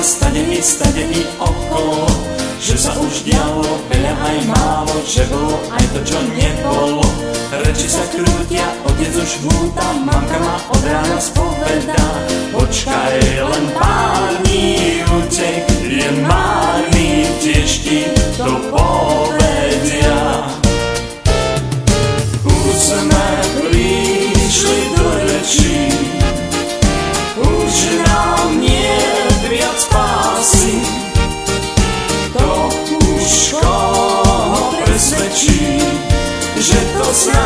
stade i okolo, že sa už dialo veľa aj málo, že bolo aj to, čo nebolo. Reči sa krútia, otec už húta, mamka ma od rána spovedá. Počkaj len pár dní, útek je márny, tiež ti to povedia. Už sme prišli do rečí, už nám nie viac spásy. To už koho presvedčí, že to s